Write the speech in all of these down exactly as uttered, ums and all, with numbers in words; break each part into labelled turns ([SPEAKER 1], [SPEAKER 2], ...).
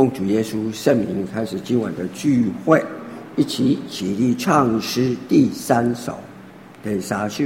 [SPEAKER 1] 奉主耶稣圣名开始今晚的聚会，一起起立唱诗第三首第三首。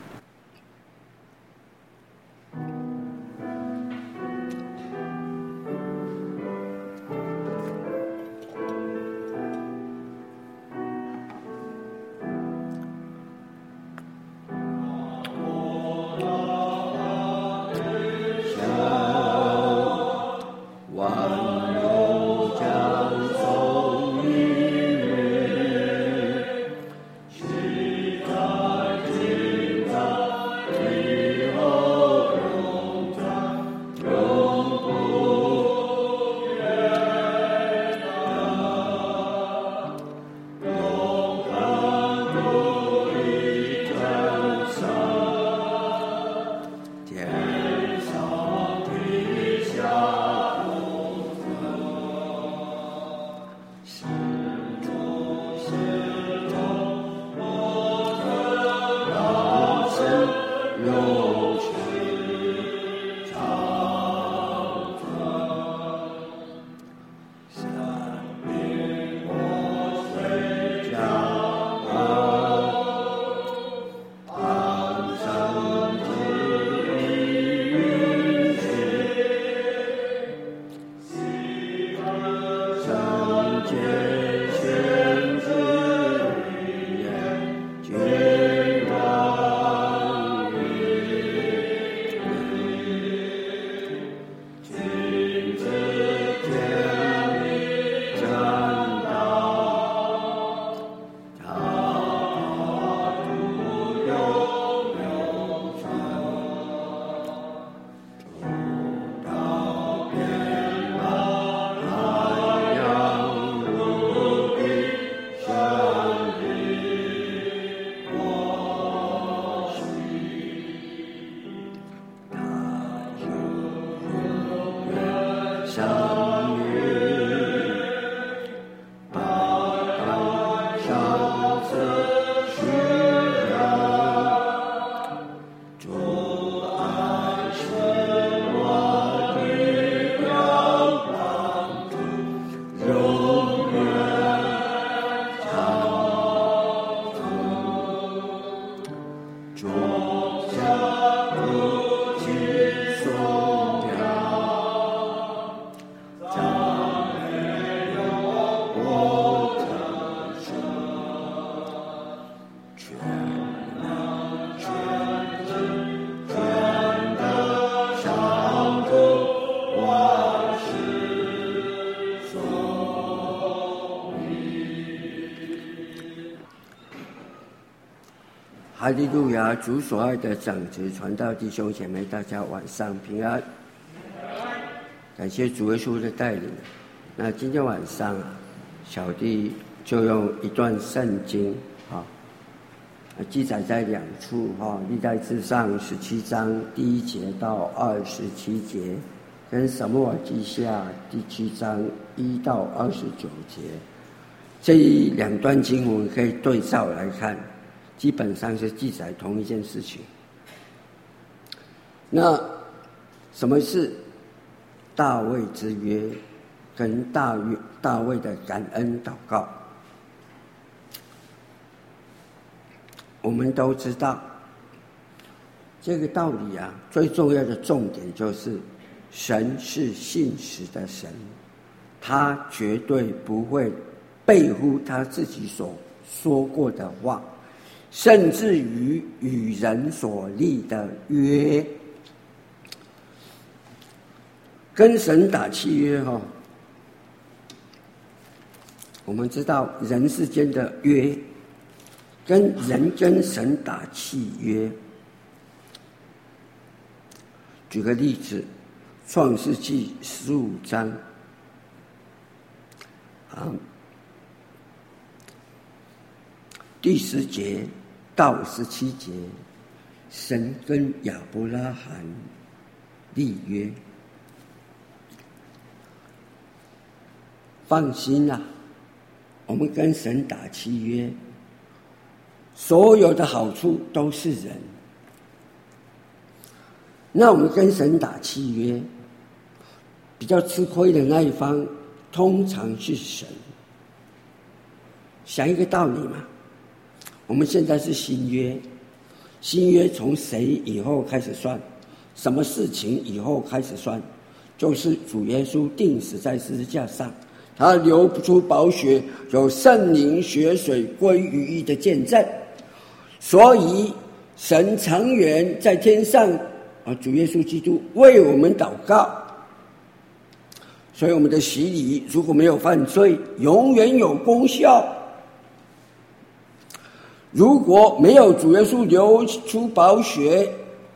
[SPEAKER 1] 哈利路亚！主所爱的长子传道弟兄姐妹，大家晚上平安。感谢主耶稣的带领。那今天晚上，小弟就用一段圣经啊，记载在两处哈，历代志上十七章第一节到二十七节，跟撒母耳记下第七章一到二十九节，这两段经文可以对照来看。基本上是记载同一件事情。那什么是大卫之约跟大卫大卫的感恩祷告？我们都知道这个道理啊，最重要的重点就是神是信实的神，他绝对不会背乎他自己所说过的话，甚至于与人所立的约，跟神打契约哈。我们知道人世间的约，跟人跟神打契约。举个例子，创世纪十五章啊，第十节到十七节，神跟亚伯拉罕立约。放心啦、啊，我们跟神打契约，所有的好处都是人。那我们跟神打契约，比较吃亏的那一方通常是神。想一个道理嘛，我们现在是新约，新约从谁以后开始算？什么事情以后开始算？就是主耶稣钉死在十字架上，他流出宝血，有圣灵血水归于一的见证。所以神长远在天上啊，主耶稣基督为我们祷告。所以我们的洗礼如果没有犯罪，永远有功效。如果没有主耶稣流出宝血，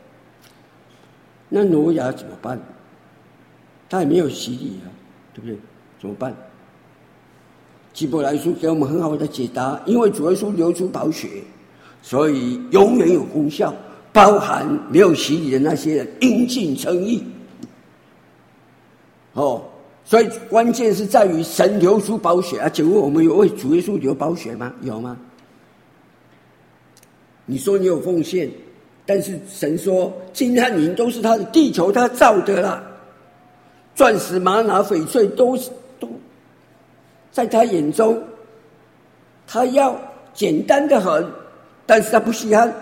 [SPEAKER 1] 那挪亚怎么办？他也没有洗礼啊，对不对？怎么办？希伯来书给我们很好的解答，因为主耶稣流出宝血，所以永远有功效，包含没有洗礼的那些人应尽称义。哦，所以关键是在于神流出宝血啊！请问我们有为主耶稣流宝血吗？有吗？你说你有奉献，但是神说金和银都是他的，地球他造的啦，钻石玛瑙翡翠都都在他眼中，他要简单的很，但是他不稀罕。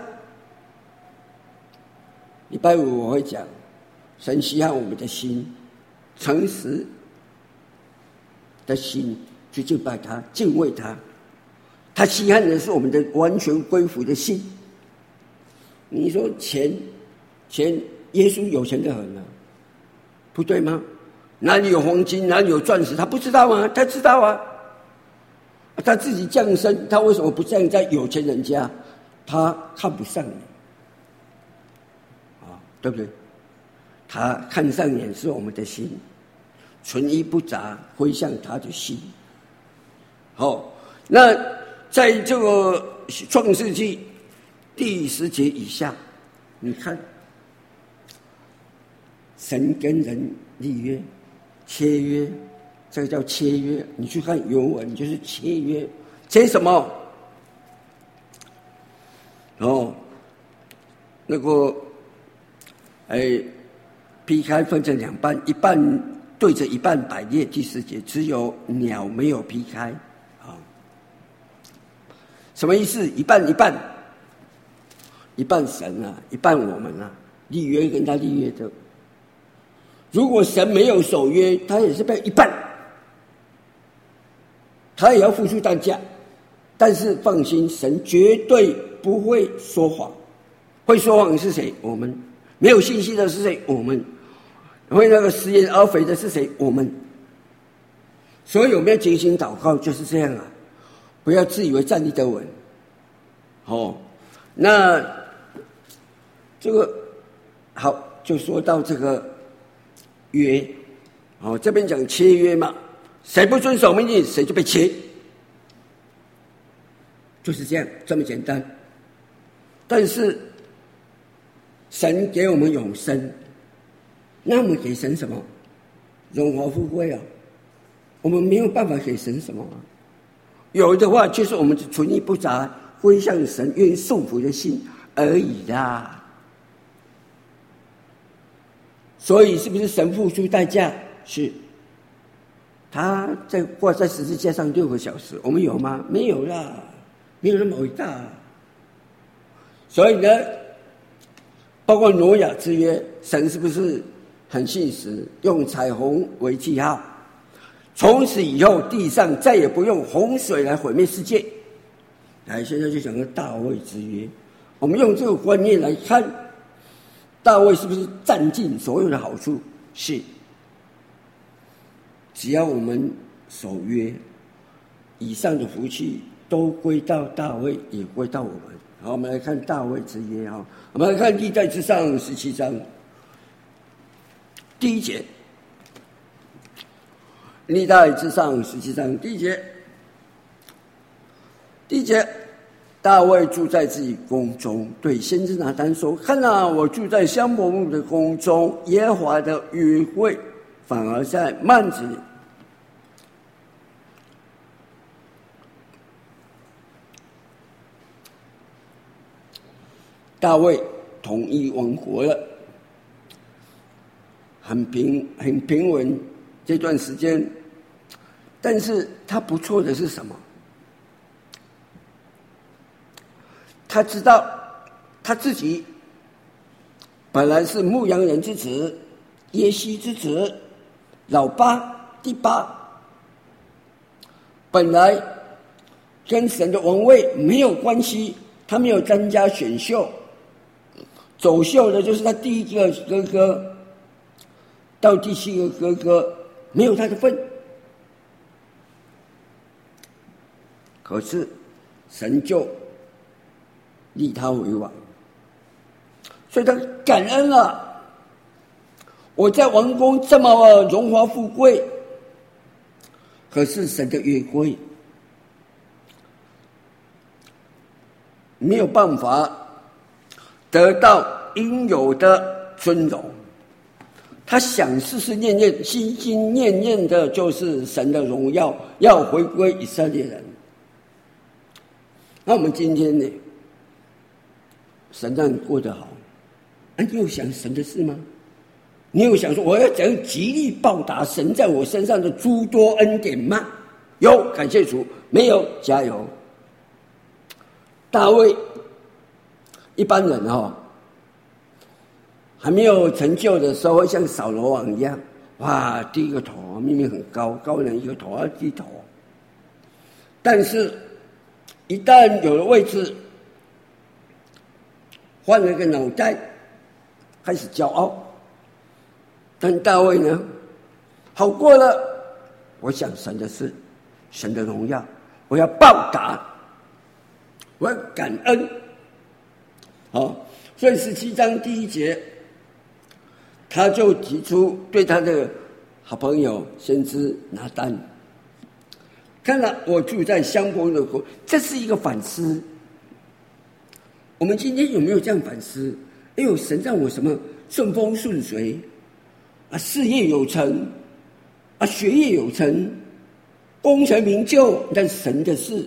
[SPEAKER 1] 礼拜五我会讲神稀罕我们的心，诚实的心去敬拜他，敬畏他。他稀罕的是我们的完全归服的心。你说钱，钱，耶稣有钱的很啊，不对吗？哪里有黄金，哪里有钻石，他不知道吗？他知道啊。他自己降生，他为什么不降在有钱人家？他看不上你，啊，对不对？他看上眼是我们的心，纯一不杂，归向他的心。好，那在这个创世纪第十节以下，你看，神跟人立约、签约，这个叫签约。你去看原文，就是签约，签什么？哦，那个，哎，劈开分成两半，一半对着一半摆列。第十节，只有鸟没有劈开，啊，什么意思？一半一半。一半神啊，一半我们啊，立约跟他立约的。如果神没有守约，他也是被一半，他也要付出代价。但是放心，神绝对不会说谎。会说谎是谁？我们。没有信心的是谁？我们。会那个食言而肥的是谁？我们。所以我们要精心祷告，就是这样啊，不要自以为站立得稳。哦，那。这个好，就说到这个约，哦，这边讲签约嘛，谁不遵守命令，谁就被签，就是这样，这么简单。但是神给我们永生，那我们给神什么？荣华富贵啊，我们没有办法给神什么啊。有的话，就是我们纯一不杂，归向神，愿意受福的心而已啦。所以是不是神付出代价？是。他在挂在十字架上六个小时，我们有吗？没有啦，没有那么伟大。所以呢，包括挪亚之约，神是不是很信实，用彩虹为记号，从此以后地上再也不用洪水来毁灭世界。来，现在就讲个大卫之约，我们用这个观念来看。大卫是不是占尽所有的好处？是。只要我们守约，以上的福气都归到大卫，也归到我们。好，我们来看大卫之约啊，我们来看历代之上十七章第一节。历代之上十七章第一节，第一节。大卫住在自己宫中，对先知拿单说：“看啊，我住在香柏木的宫中，耶和华的约柜反而在幔子里。”大卫统一王国了，很平很平稳。这段时间， 但是他不错的是什么？他知道他自己本来是牧羊人之子，耶西之子，老八第八，本来跟神的王位没有关系，他没有参加选秀，走秀的就是他第一个哥哥到第七个哥哥，没有他的份。可是神就立他为王，所以他感恩了。我在王宫这么荣华富贵，可是神的约柜没有办法得到应有的尊荣。他想思思念念、心心念念的就是神的荣耀，要回归以色列人。那我们今天呢？神让你过得好，啊，你有想神的事吗？你有想说我要怎样极力报答神在我身上的诸多恩典吗？有，感谢主；没有，加油。大卫一般人哦，还没有成就的时候，会像扫罗王一样，哇，低个头，明明很高，高人一个头要低头。但是，一旦有了位置，换了个脑袋，开始骄傲。但大卫呢，好过了，我想神的事，神的荣耀，我要报答，我要感恩。好，所以十七章第一节，他就提出对他的好朋友先知拿单，看了我住在香柏的国，这是一个反思。我们今天有没有这样反思？哎呦，神让我什么顺风顺水啊，事业有成啊，学业有成，功成名就，但神的事，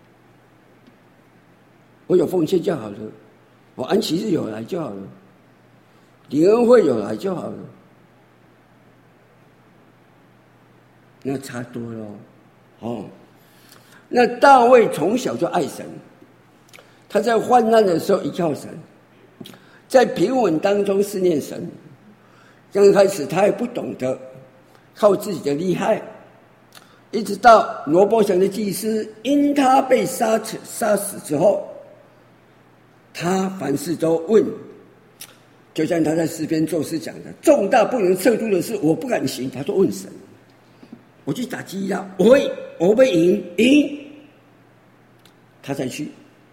[SPEAKER 1] 我有奉献就好了，我安息日有来就好了，灵恩会有来就好了，那差多了哦。那大卫从小就爱神，他在患难的时候依靠神，在平稳当中思念神。刚开始他也不懂得靠自己的厉害，一直到罗波城的祭司因他被杀杀死之后，他凡事都问，就像他在诗篇作诗讲的，重大不能测度的事我不敢行，他说问神，我去打基拉，我会我会赢赢，他才去。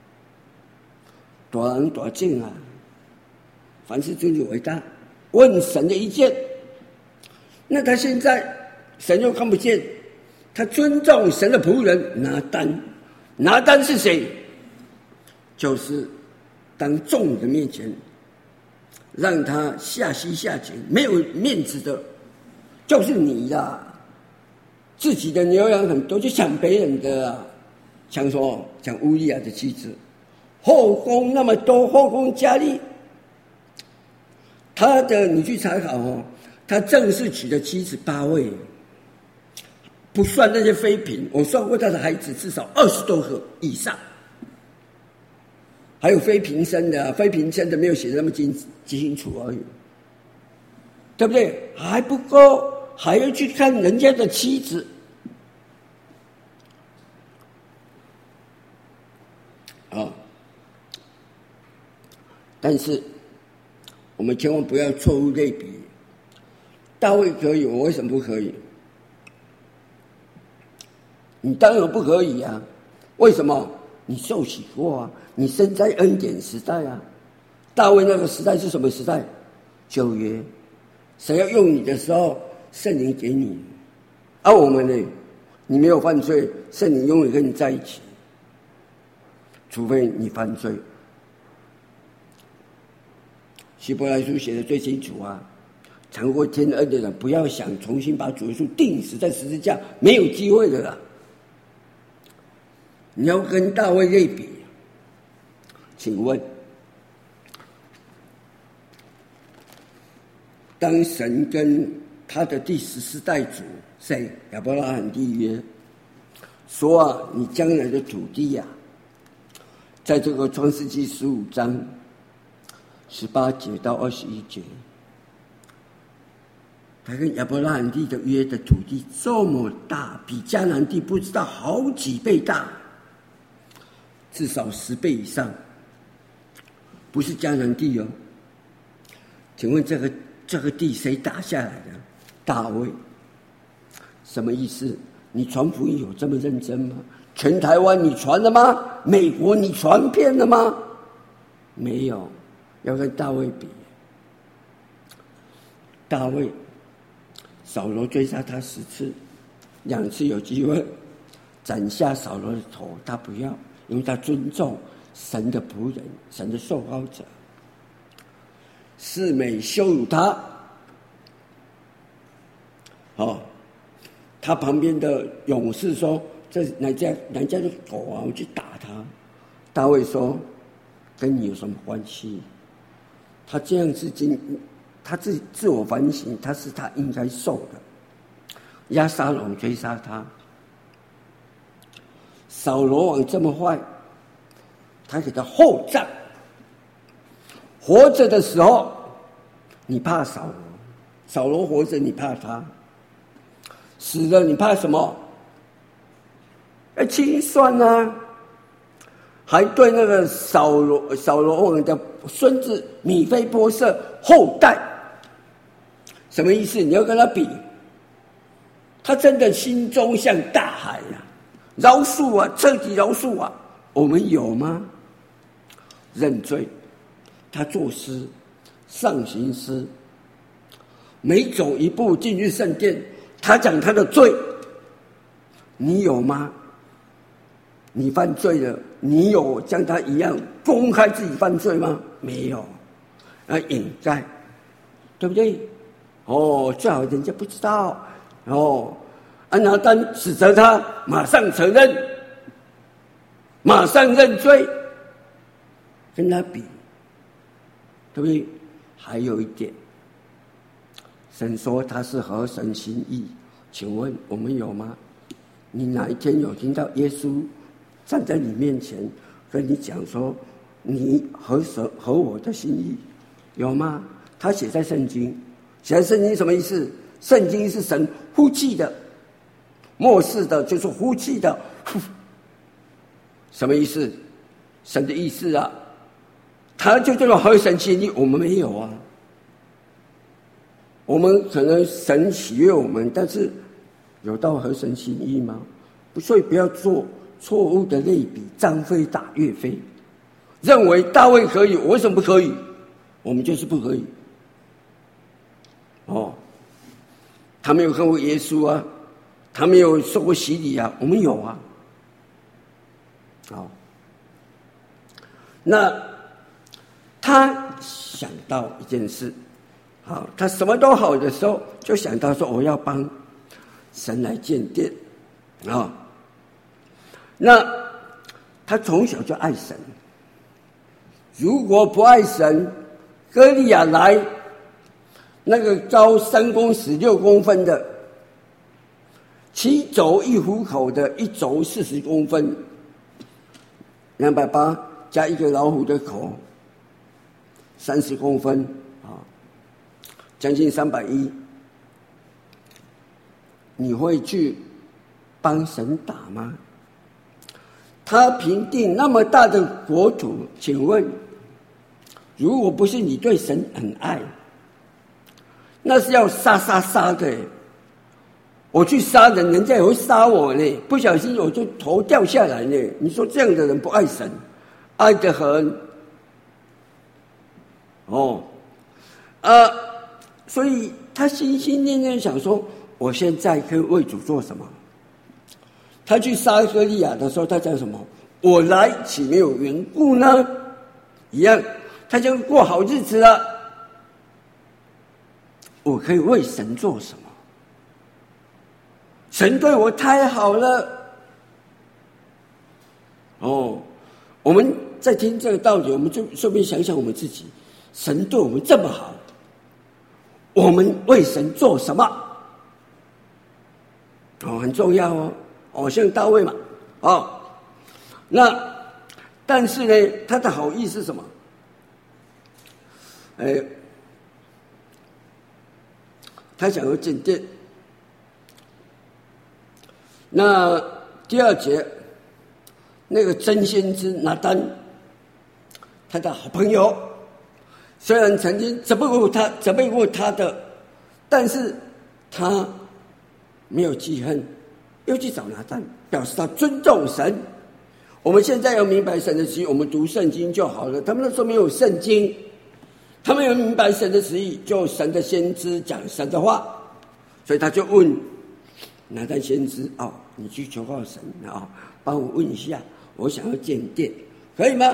[SPEAKER 1] 大人大敬啊，凡事尊主为大，问神的意见。那他现在神又看不见，他尊重神的仆人拿单。拿单是谁？就是当众人面前让他下膝下井没有面子的，就是你啦。自己的牛羊很多，就抢别人的啊，抢什么？抢乌利亚的妻子。后宫那么多，后宫佳丽，他的你去查考哦，他正式娶的妻子八位，不算那些妃嫔，我算过他的孩子至少二十多个以上，还有妃嫔生的，妃嫔生的没有写的那么清清楚而已，对不对？还不够，还要去看人家的妻子。啊，但是我们千万不要错误类比。大卫可以，我为什么不可以？你当然不可以啊！为什么？你受洗过啊，你生在恩典时代啊。大卫那个时代是什么时代？旧约，神要用你的时候，圣灵给你。而、啊、我们呢？你没有犯罪，圣灵永远跟你在一起。除非你犯罪，希伯来书写的最清楚啊！尝过天恩的人，不要想重新把主耶稣钉死在十字架，没有机会的啦。你要跟大卫类比，请问，当神跟他的第十四代主谁？亚伯拉罕立约，说啊，你将来的土地啊，在这个创世纪十五章十八节到二十一节，他跟亚伯拉罕地的约的土地这么大，比迦南地不知道好几倍大，至少十倍以上，不是迦南地哦。请问这个这个地谁打下来的？大卫。什么意思？你传福音有这么认真吗？全台湾你传了吗？美国你传遍了吗？没有，要跟大卫比。大卫，扫罗追杀他十次，两次有机会斩下扫罗的头，他不要，因为他尊重神的仆人，神的受膏者。示每羞辱他，哦，他旁边的勇士说：“这哪家哪家的狗啊，我去打他。”大卫说：“跟你有什么关系？”他这样子经，他自自我反省，他是他应该受的。押沙龙追杀他，扫罗王这么坏，他给他厚葬。活着的时候，你怕扫罗；扫罗活着，你怕他；死了，你怕什么？哎，清算啊！还对那个扫罗扫罗王的孙子米非波设后代，什么意思？你要跟他比，他真的心中像大海呀、啊，饶恕啊，彻底饶恕啊！我们有吗？认罪。他作诗，上行诗，每走一步进去圣殿，他讲他的罪，你有吗？你犯罪了，你有像他一样公开自己犯罪吗？没有，啊，掩盖，对不对？哦，最好人家不知道。哦，安拿单指责他，马上承认，马上认罪，跟他比。对不对？还有一点，神说他是合神心意，请问我们有吗？你哪一天有听到耶稣站在你面前跟你讲说你合神合我的心意？有吗？他写在圣经，写在圣经什么意思？圣经是神呼气的，末世的就是呼气的，什么意思？神的意思啊，他就这种合神心意，我们没有啊。我们可能神喜悦我们，但是有到合神心意吗？所以不要做错误的类比，张飞打岳飞，认为大卫可以，我为什么不可以？我们就是不可以。哦，他没有看过耶稣啊，他没有受过洗礼啊，我们有啊。好，那他想到一件事，好，他什么都好的时候，就想到说我要帮神来建殿啊、哦。那他从小就爱神，如果不爱神，歌利亚来，那个高三公尺六公分的，七肘一虎口的，一肘四十公分，两百八加一个老虎的口，三十公分啊，将近三百一。你会去帮神打吗？他平定那么大的国土，请问，如果不是你对神很爱，那是要杀杀杀的。我去杀人，人家也会杀我呢，不小心我就头掉下来呢。你说这样的人不爱神，爱得很。哦，呃，所以他心心念念想说，我现在可以为主做什么？他去杀歌利亚的时候，他讲什么？我来岂没有缘故呢？一样，他就过好日子了。我可以为神做什么？神对我太好了。哦，我们在听这个道理，我们就顺便想想我们自己，神对我们这么好，我们为神做什么？ 哦，很重要哦，哦，像大卫嘛，哦，那但是呢，他的好意是什么？哎，他想要建殿。那第二节，那个真先知拿单，他的好朋友，虽然曾经责备过他，责备过他的，但是他没有记恨，又去找拿单，表示他尊重神。我们现在要明白神的旨意，我们读圣经就好了。他们那时候没有圣经，他们要明白神的旨意，就神的先知讲神的话，所以他就问拿单先知：哦，你去求告神啊、哦，帮我问一下，我想要建殿，可以吗？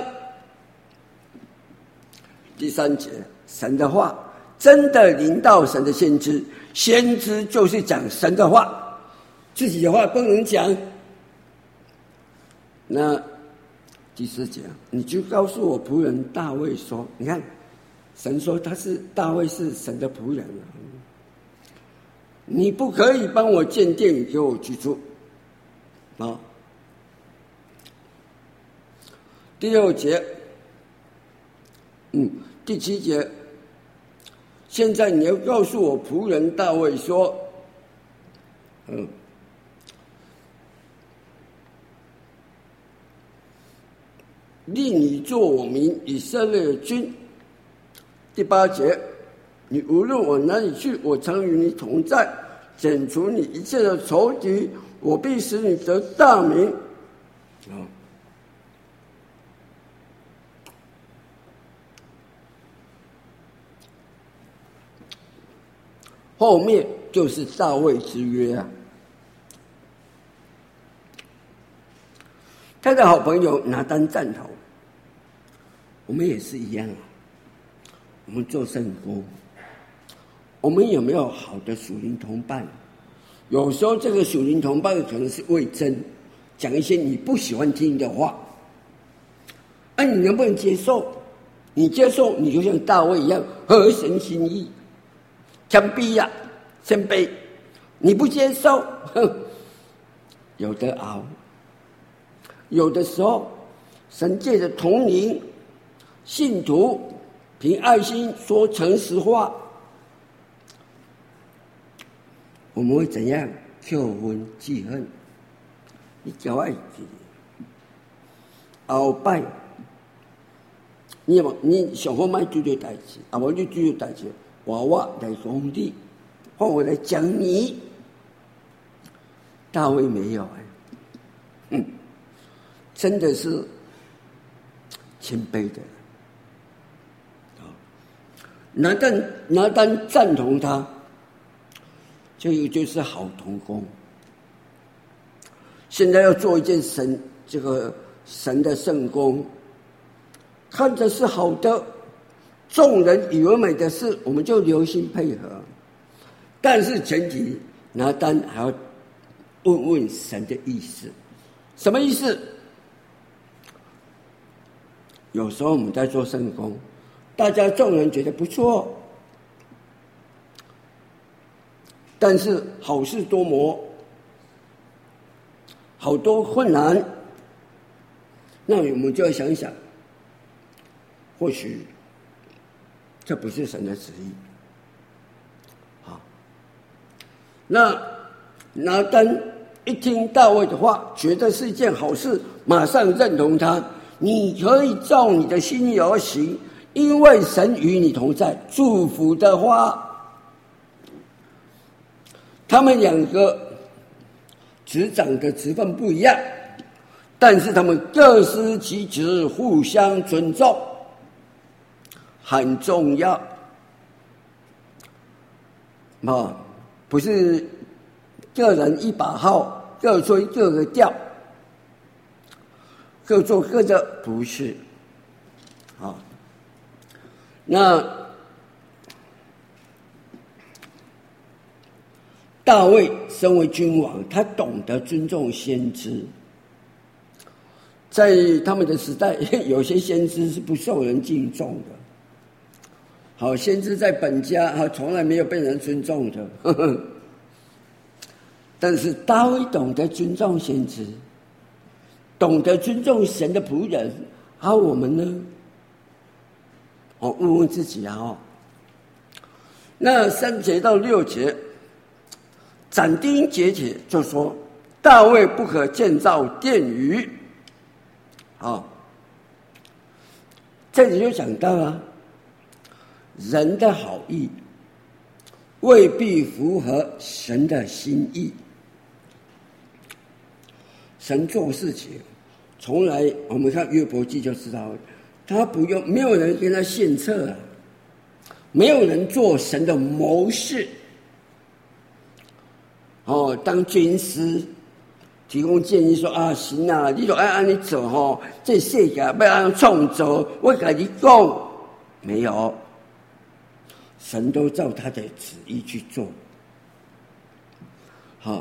[SPEAKER 1] 第三节，神的话真的临到神的先知，先知就是讲神的话，自己的话不能讲。那第四节，你就告诉我仆人大卫说，你看，神说他是大卫是神的仆人，你不可以帮我建殿给我居住啊。第六节，嗯，第七节，现在你要告诉我仆人大卫说，嗯。立你做我民以色列君。第八节，你无论往哪里去，我常与你同在，剪除你一切的仇敌，我必使你得大名。啊，后面就是大卫之约啊。他的好朋友拿单赞同，我们也是一样啊。我们做圣工，我们有没有好的属灵同伴？有时候这个属灵同伴可能是魏征，讲一些你不喜欢听的话，那、啊、你能不能接受？你接受，你就像大卫一样合神心意，谦卑呀，谦卑。你不接受，哼，有得熬。有的时候，神借着同灵信徒凭爱心说诚实话，我们会怎样？扣分记恨，你叫爱鳌拜，你有你想好卖做对代志，啊，我就做对代志，娃娃来说你，换我来讲你。大卫没有哎，嗯。真的是谦卑的，拿单拿单赞同他，这个就是好同工。现在要做一件神这个神的圣工，看着是好的，众人以为美的事，我们就留心配合。但是前提拿单还要问问神的意思，什么意思？有时候我们在做圣工，大家众人觉得不错，但是好事多磨，好多困难，那我们就要想一想，或许这不是神的旨意。好，那拿单一听大卫的话，觉得是一件好事，马上认同他。你可以照你的心意而行，因为神与你同在。祝福的话，他们两个执掌的职分不一样，但是他们各司其职，互相尊重，很重要。啊，不是个人一把号，各吹各个调。各做各的，不是。好，那大卫身为君王，他懂得尊重先知。在他们的时代，有些先知是不受人敬重的。好，先知在本家啊，从来没有被人尊重的。呵呵但是大卫懂得尊重先知，懂得尊重神的仆人，而我们呢？我问问自己啊！哦，那三节到六节，斩钉截铁就说大卫不可建造殿宇。啊，这里就讲到了人的好意未必符合神的心意。神做事情，从来我们看约伯记就知道了，他不用，没有人跟他献策啊，没有人做神的谋士。哦，当军师提供建议说啊，行啊，你就按按你走哦，这世界要按创造，我跟你讲，没有，神都照他的旨意去做。好，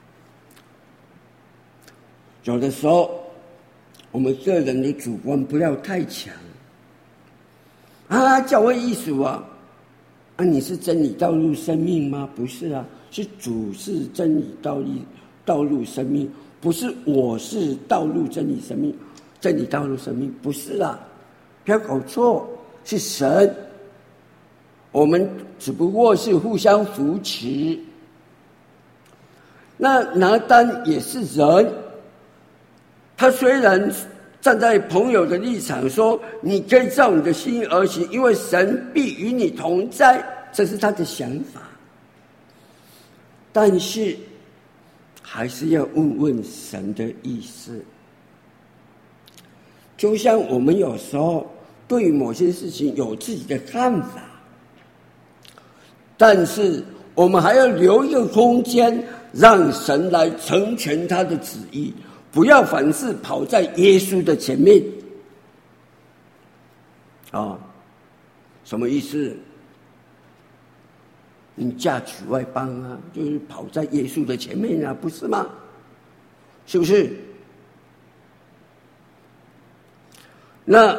[SPEAKER 1] 有的时候我们个人的主观不要太强啊，教会艺术啊，啊，你是真理道路生命吗？不是啊，是主是真理道路道路生命，不是我是道路真理生命，真理道路生命不是啦，不要搞错，是神，我们只不过是互相扶持。那拿单也是人，他虽然站在朋友的立场说你可以照你的心而行，因为神必与你同在，这是他的想法，但是还是要问问神的意思。就像我们有时候对于某些事情有自己的看法，但是我们还要留一个空间让神来成全他的旨意，不要凡事跑在耶稣的前面。哦，什么意思？你嫁娶外邦啊，就是跑在耶稣的前面啊，不是吗？是不是？那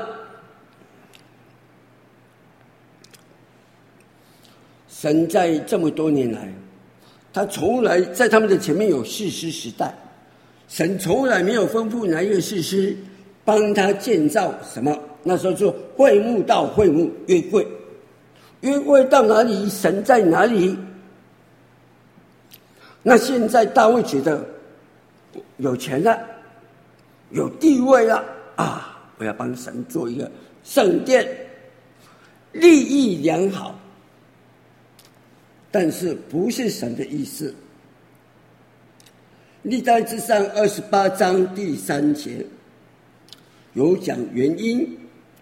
[SPEAKER 1] 神在这么多年来，他从来在他们的前面有士师时代，神从来没有吩咐哪一个士师帮他建造什么。那时候就会幕到会幕，约柜，约柜到哪里，神在哪里。那现在大卫觉得有钱了，有地位了啊，我要帮神做一个圣殿，利益良好，但是不是神的意思。历代志上二十八章第三节有讲原因。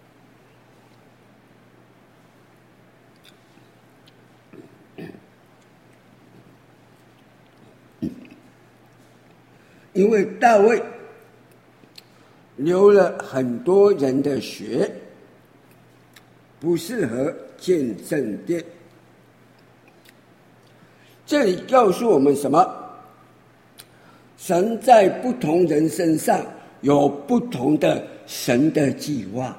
[SPEAKER 1] 因为大卫流了很多人的血，不适合建圣殿。这里告诉我们什么？神在不同人身上有不同的神的计划。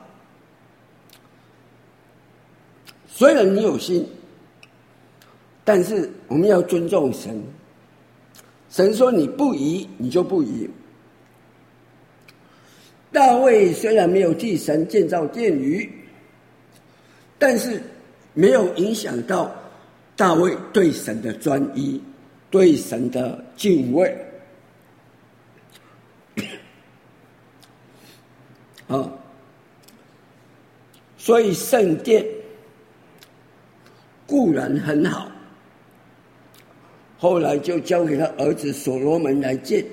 [SPEAKER 1] 虽然你有心，但是我们要尊重神。神说你不宜，你就不宜。大卫虽然没有替神建造殿宇，但是没有影响到大卫对神的专一，对神的敬畏。啊，所以圣殿固然很好，后来就交给他儿子所罗门来建。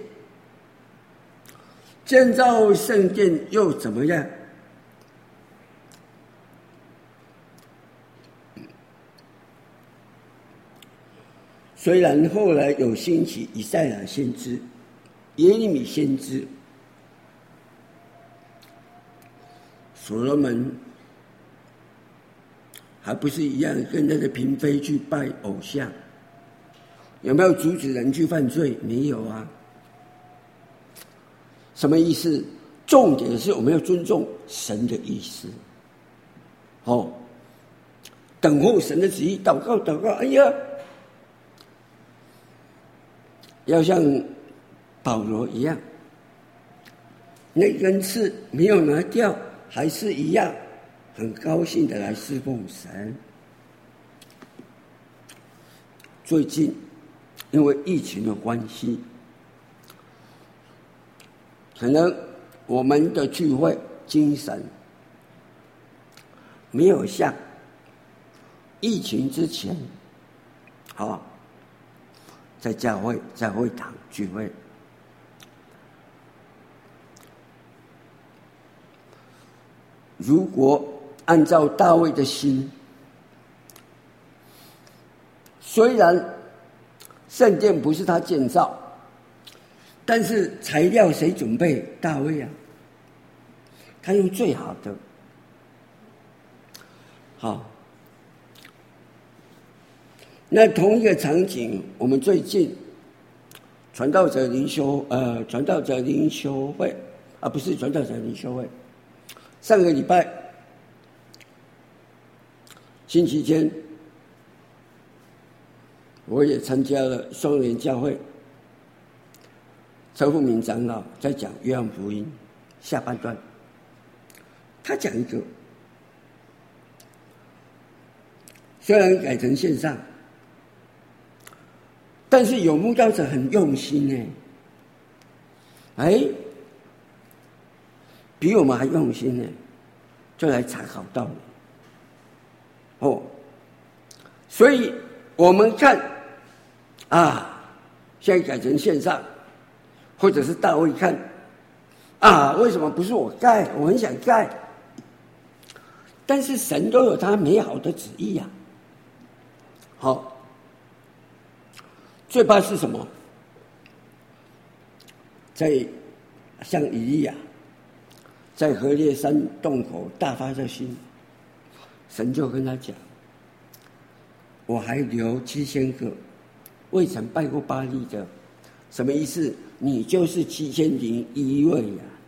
[SPEAKER 1] 建造圣殿又怎么样？虽然后来有兴起以赛亚先知、耶利米先知，所罗门还不是一样跟那个嫔妃去拜偶像？有没有阻止人去犯罪？没有啊。什么意思？重点是我们要尊重神的意思。哦，等候神的旨意，祷告祷告。哎呀， 要像保罗一样，那根刺没有拿掉，还是一样很高兴的来侍奉神。最近因为疫情的关系，可能我们的聚会精神没有像疫情之前好在教会在会堂聚会。如果按照大卫的心，虽然圣殿不是他建造，但是材料谁准备？大卫啊，他用最好的。好，那同一个场景，我们最近传道者灵修呃传道者灵修会啊，不是传道者灵修会，上个礼拜星期天，我也参加了双联教会陈富明长老在讲约翰福音下半段，他讲一个，虽然改成线上，但是有慕道者很用心呢，哎，比我们还用心呢，就来查考道理。哦，所以我们看啊，现在改成线上，或者是大卫看啊，为什么不是我盖？我很想盖，但是神都有他美好的旨意呀、啊。好，最怕是什么？在像以利亚在何烈山洞口大发热心，神就跟他讲：我还留七千个未曾拜过巴力的。什么意思？你就是七千零一位呀、啊。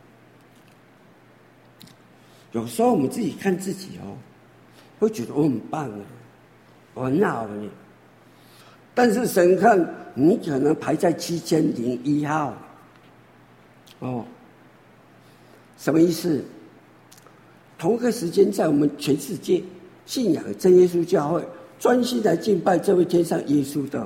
[SPEAKER 1] 有时候我们自己看自己哦，会觉得我很棒啊，我很好呢。但是神看你可能排在七千零一号，哦，什么意思？同个时间，在我们全世界信仰真耶稣教会，专心来敬拜这位天上耶稣的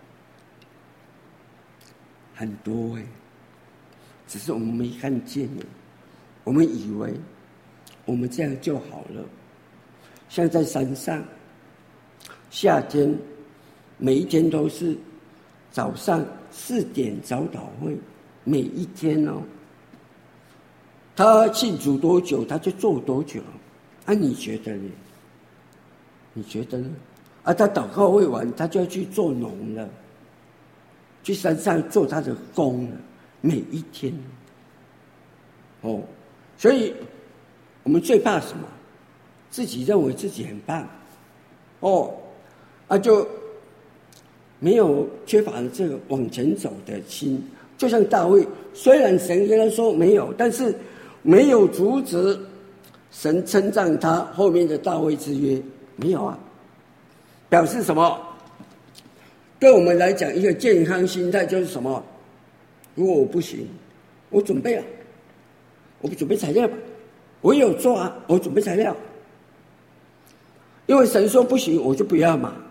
[SPEAKER 1] 很多哎，只是我们没看见呢。我们以为我们这样就好了，像在山上，夏天每一天都是早上四点早祷会，每一天哦。他信主多久，他就做多久。啊，你觉得呢？你觉得呢？啊，他祷告会完，他就要去做农了，去山上做他的工了，每一天。哦，所以我们最怕什么？自己认为自己很棒，哦，啊，就没有缺乏了这个往前走的心。就像大卫，虽然神跟他说没有，但是没有阻止神称赞他后面的大卫之约，没有啊，表示什么？对我们来讲，一个健康心态就是什么？如果我不行，我准备了，我不准备材料吧，我有做啊，我准备材料，因为神说不行，我就不要嘛。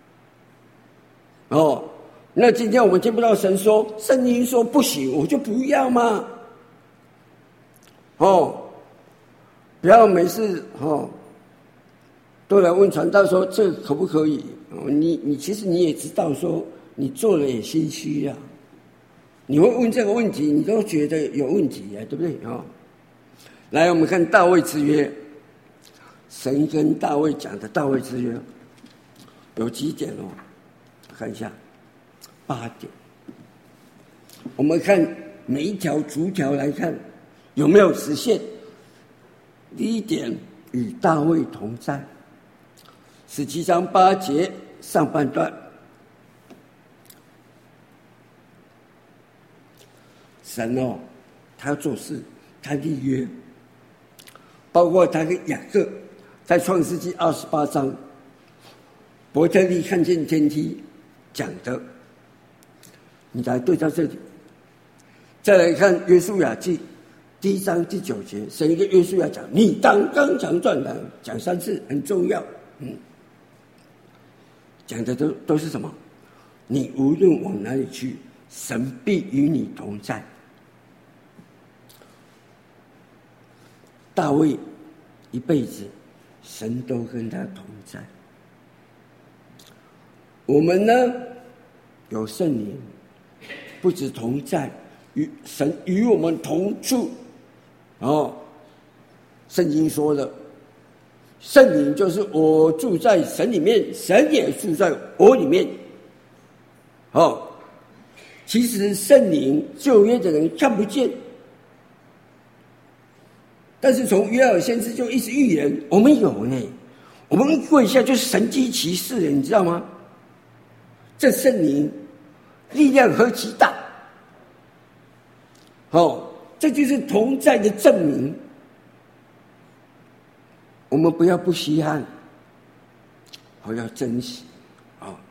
[SPEAKER 1] 哦，那今天我们听不到神说，圣经说不行，我就不要嘛。哦，不要每次哦都来问传道说这个可不可以？哦，你你其实你也知道说你做了也心虚啊，你会问这个问题，你都觉得有问题啊，对不对？哦，来我们看大卫之约，神跟大卫讲的大卫之约有几点哦？看一下八点，我们看每一条逐条来看有没有实现。第一点，与大卫同在，十七章八节上半段，神哦，他要做事，他立约，包括他跟雅各在创世纪二十八章，伯特利看见天梯讲的， 你来对照这里。再来看约书亚记第一章第九节，神跟约书亚讲：“你当刚强壮胆。”讲三次，很重要。嗯，讲的都都是什么？你无论往哪里去，神必与你同在。大卫一辈子，神都跟他同在。我们呢，有圣灵，不止同在，与神与我们同住。哦，圣经说的，圣灵就是我住在神里面，神也住在我里面。哦，其实圣灵旧约的人看不见，但是从约珥先知就一直预言，我们有呢。我们跪下就是神迹奇事了，你知道吗？这圣灵力量何其大！哦，这就是同在的证明。我们不要不稀罕，我要珍惜啊、哦！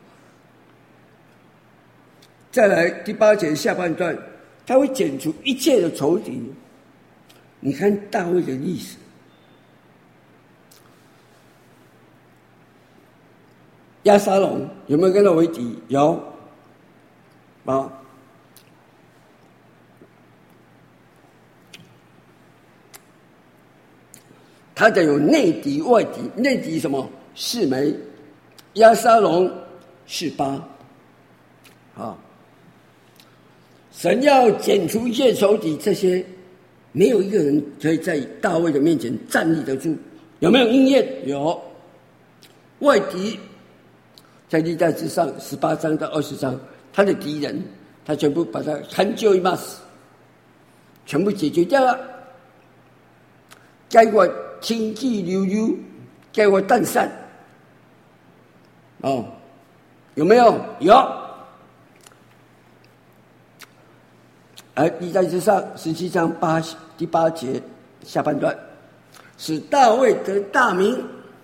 [SPEAKER 1] 再来第八节下半段，他会剪除一切的仇敌。你看大卫的历史，押沙龙有没有跟他为敌？有啊。他的有内敌外敌，内敌什么？示每、押沙龙、示巴。啊，神要剪除一切仇敌，这些没有一个人可以在大卫的面前站立得住。有没有应验？有。外敌在历代之上十八章到二十章，他的敌人，他全部把他砍就一骂死，全部解决掉了。该我天气溜溜，该我淡散。哦，有没有？有。而历代之上十七章八第八节下半段，使大卫得大名。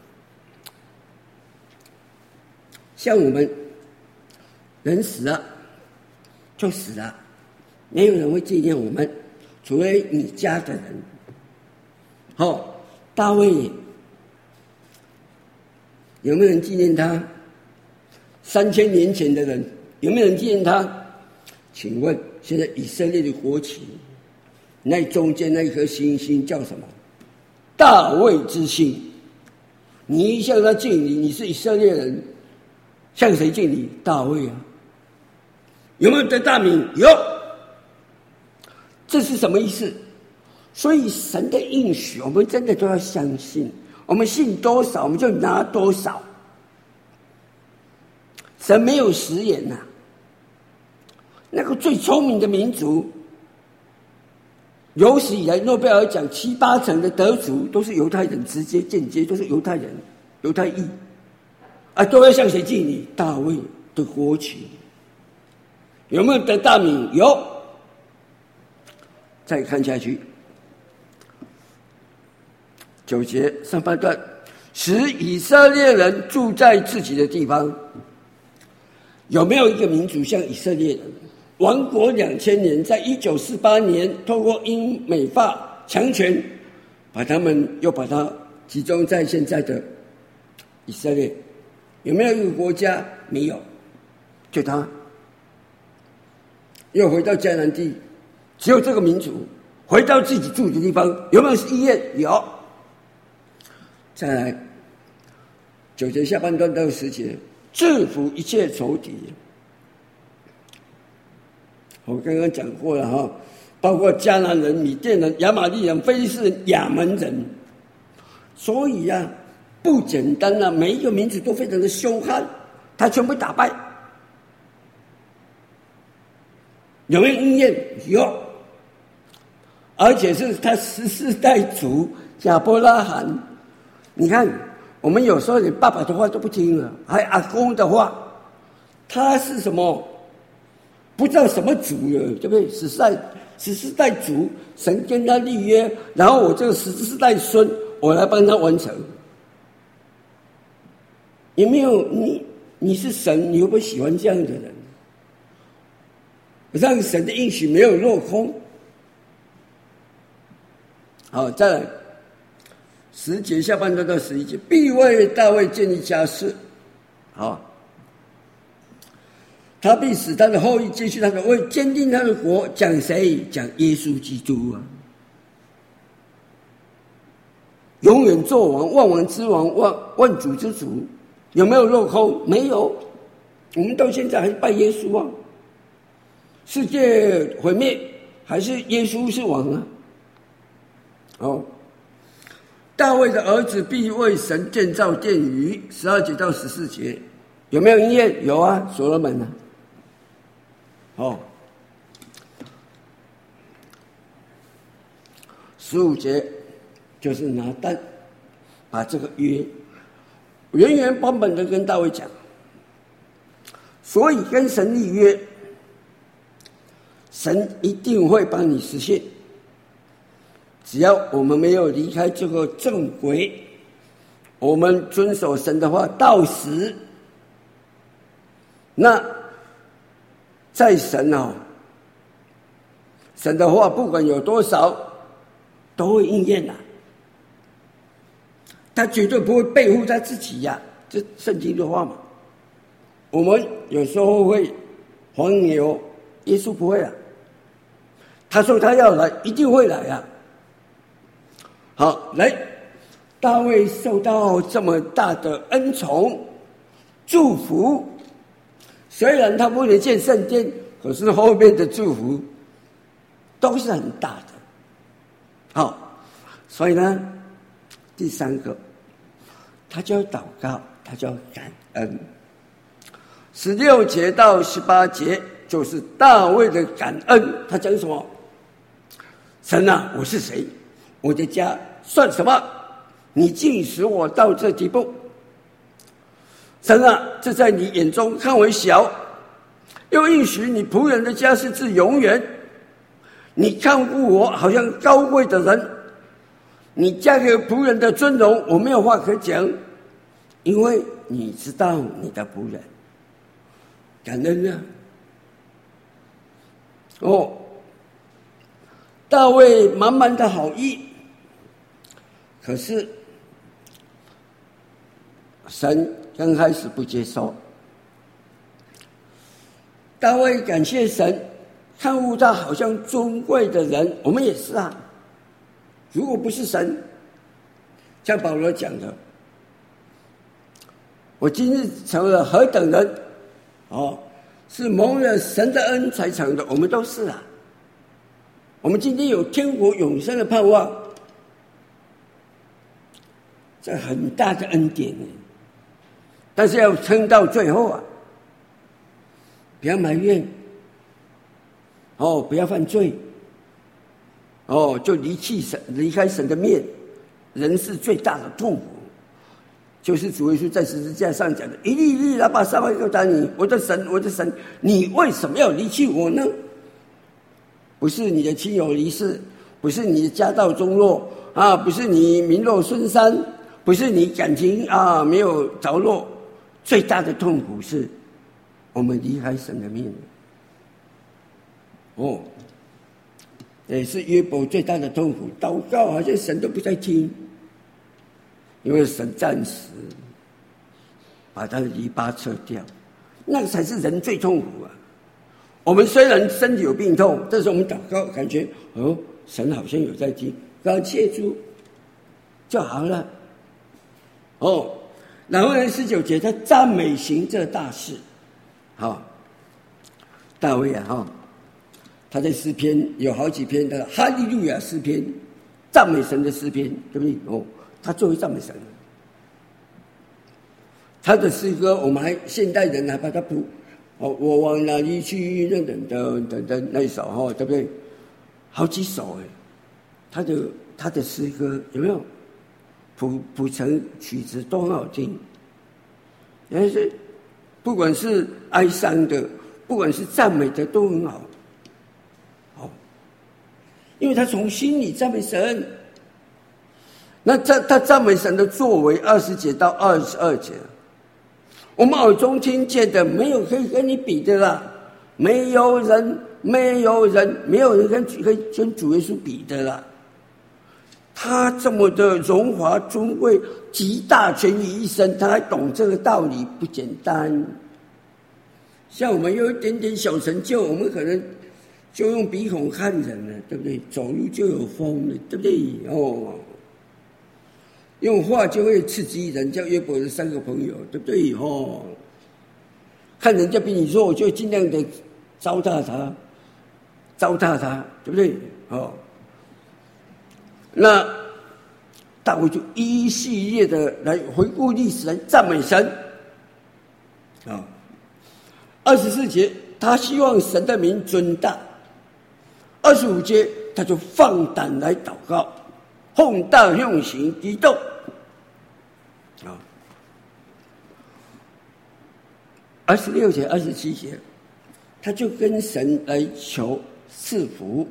[SPEAKER 1] 像我们人死了就死了，没有人会纪念我们，除非你家的人。哦，大卫有没有人纪念他？三千年前的人有没有人纪念他？请问现在以色列的国旗，那中间那一颗星星叫什么？大卫之星。你一向他敬礼，你是以色列人，向谁敬礼？大卫啊。有没有得大名？有。这是什么意思？所以神的应许，我们真的都要相信。我们信多少，我们就拿多少。神没有食言呐、啊。那个最聪明的民族，有史以来诺贝尔奖七八成的得主都是犹太人，直接间接都是犹太人，犹太裔啊，都要向谁敬礼？大卫的国旗。有没有得大名？有。再看下去，九节上半段，使以色列人住在自己的地方。有没有一个民族像以色列人？亡国两千年，在一九四八年，透过英美法强权，把他们又把它集中在现在的以色列。有没有一个国家？没有，就他。又回到迦南地，只有这个民族回到自己住的地方。有没有医院？有。再来，九节下半段到十节，制服一切仇敌。我刚刚讲过了哈，包括迦南人、米甸人、亚玛力人、非利士人、亚门人。所以啊，不简单啊，每一个民族都非常的凶悍，他全部打败。有没有应验？有。而且是他十四代祖亚伯拉罕。你看，我们有时候连爸爸的话都不听了，还阿公的话，他是什么？不知道什么主了，对不对？十四代十四代主，神跟他立约，然后我这个十四代孙，我来帮他完成。有没有你？你是神，你会不会喜欢这样的人？ 让神的应许没有落空。好，再来十节下半段到十一节，必为大卫建立家室。好，他必使他的后裔继续他的位，坚定他的国。讲谁？讲耶稣基督啊！永远做王，万王之王，万万主之主。有没有落空？没有。我们到现在还是拜耶稣啊。世界毁灭，还是耶稣是王啊。哦，大卫的儿子必为神建造殿宇。十二节到十四节有没有应验？有啊，所罗门啊。哦，十五节就是拿单把这个约原原本本的跟大卫讲，所以跟神立约，神一定会帮你实现。只要我们没有离开这个正轨，我们遵守神的话到死，那在神哦，神的话不管有多少都会应验啊，他绝对不会背负他自己呀、啊，这圣经的话嘛。我们有时候会黄牛，耶稣不会啊，他说他要来，一定会来啊。好，来，大卫受到这么大的恩宠祝福，虽然他不能建圣殿，可是后面的祝福都是很大的。好，所以呢，第三个，他就要祷告，他就要感恩。十六节到十八节就是大卫的感恩。他讲什么？神啊，我是谁？我的家算什么？你竟使我到这地步。神啊，这在你眼中看为小，又应许你仆人的家是至永远。你看顾我好像高贵的人，你嫁给仆人的尊荣，我没有话可讲，因为你知道你的仆人。感恩啊！哦，大卫满满的好意，可是神刚开始不接受。大卫感谢神，看护他好像尊贵的人，我们也是啊。如果不是神，像保罗讲的，我今日成了何等人？哦，是蒙了神的恩才成的，我们都是啊。我们今天有天国永生的盼望，这很大的恩典，但是要撑到最后啊！不要埋怨，哦，不要犯罪，哦，就离弃神，离开神的面，人是最大的痛苦。就是主耶稣在十字架上讲的：“一粒一粒的把撒玛利亚你，我的神，我的神，你为什么要离弃我呢？不是你的亲友离世，不是你的家道中落啊，不是你名落孙山，不是你感情啊没有着落，最大的痛苦是我们离开神的面。哦，也是约伯最大的痛苦，祷告好像神都不在听。”因为神暂时把他的篱笆撤掉，那个才是人最痛苦啊！我们虽然身体有病痛，但是我们祷告感觉哦，神好像有在听，感谢主就好了。哦，然后呢，十九节他赞美行这大事。好、哦，大卫啊，哈、哦，他在诗篇有好几篇的哈利路亚诗篇，赞美神的诗篇，对不对？哦。他最会赞美神，他的诗歌我们还现代人还把它谱哦，我往哪里去？等等等等等那一首哈，对不对？好几首哎，他的他的诗歌有没有谱谱成曲子都很好听？但是不管是哀伤的，不管是赞美的都很好，哦，因为他从心里赞美神。那他他赞美神的作为，二十节到二十二节，我们耳中听见的，没有可以跟你比的啦。 没有人，没有人，没有人跟跟跟主耶稣比的啦。他这么的荣华尊贵，集大权于一身，他还懂这个道理，不简单。像我们有一点点小成就，我们可能就用鼻孔看人了，对不对？走路就有风了，对不对？哦，用话就会刺激人，叫约伯的三个朋友，对不对？哦，看人家比你弱，就尽量的糟蹋他，糟蹋他，对不对？哦。那大卫就一系列的来回顾历史，来赞美神啊。二十四节，他希望神的名尊大；二十五节，他就放胆来祷告，奉大用行激动啊。二十六节、二十七节，他就跟神来求赐福。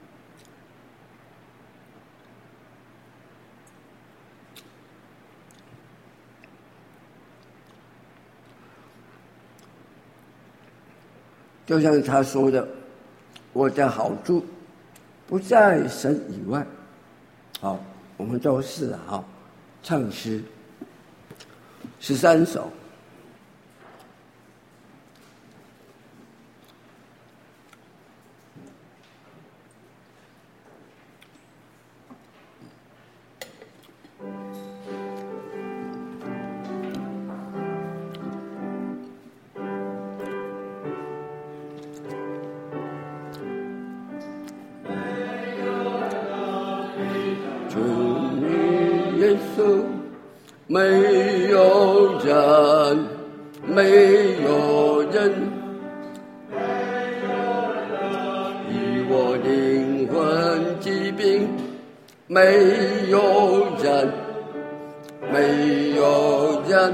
[SPEAKER 1] 就像他说的，我的好处不在神以外。好，我们都是啊，唱诗十三首。没有人，没有人，以我灵魂疾病，没有人，没有人，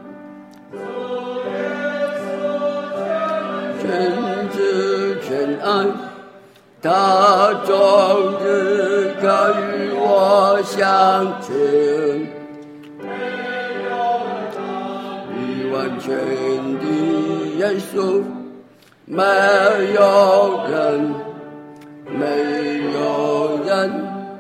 [SPEAKER 1] 全知全爱，他终日可与我相亲。完全的耶稣，没有人，没有人，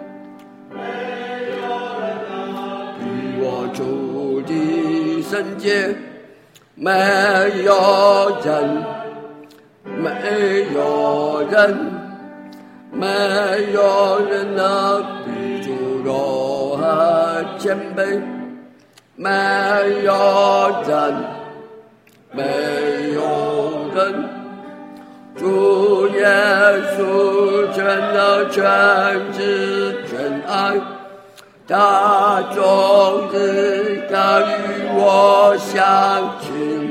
[SPEAKER 1] 与我主的圣洁，没有人，没有人，没有人能比主柔和谦卑。没有人，没有人，主耶稣全能全知全爱，他终日敢与我相亲。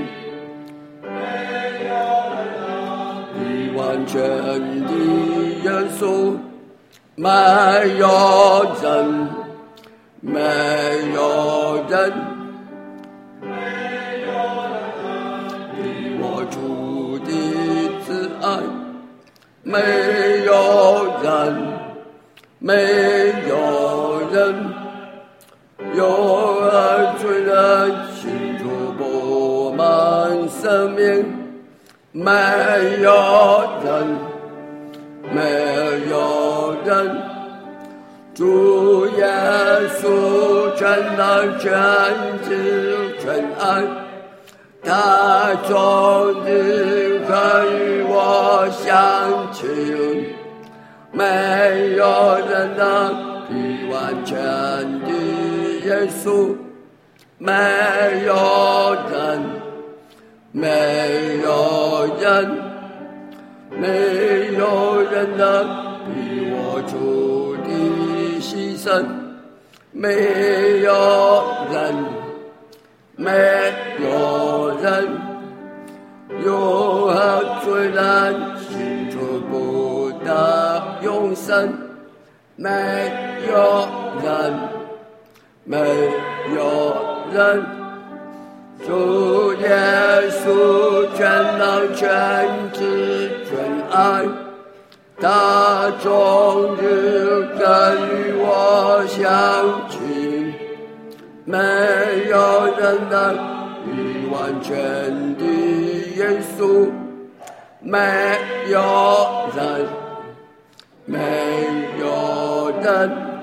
[SPEAKER 1] 你完全的耶稣，没有人，没有人，比我主的慈爱，没有人，没有人，有爱罪人心中布满生命，没有人，没有人。主耶稣全能全知全爱，他终日可与我相亲，没有人能比完全的耶稣，没有人，没有人，没有人能比我主的牺牲，没有人，没有人，永恒虽然心中不得永生，没有人，没有人，主耶稣全能全知全爱，他终日跟与我相亲，没有人能比完全的耶稣， 没有人，没有人。